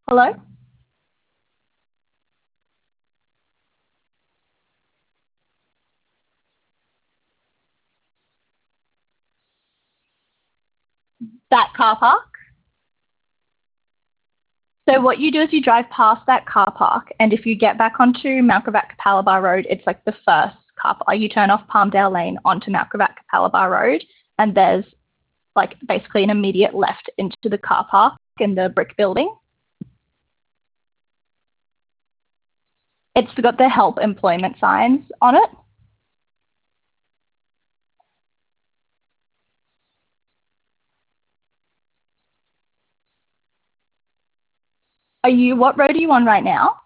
Hello? That car park? So what you do is you drive past that car park, and if you get back onto Mount Gravatt Capalaba Road, it's like the first car park. You turn off Palmdale Lane onto Mount Gravatt Capalaba Road, and there's like basically an immediate left into the car park in the brick building. It's got the help employment signs on it. What road are you on right now?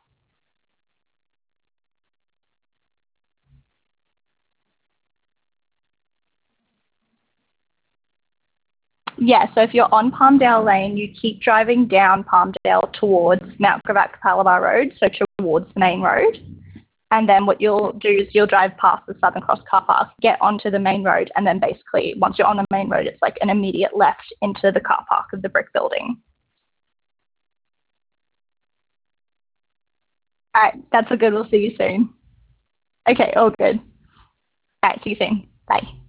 Yeah, so if you're on Palmdale Lane, you keep driving down Palmdale towards Mount Gravatt Capalaba Road, so towards the main road. And then what you'll do is you'll drive past the Southern Cross car park, get onto the main road, and then basically once you're on the main road, it's like an immediate left into the car park of the brick building. All right, that's a good. We'll see you soon. Okay, all good. All right, see you soon. Bye.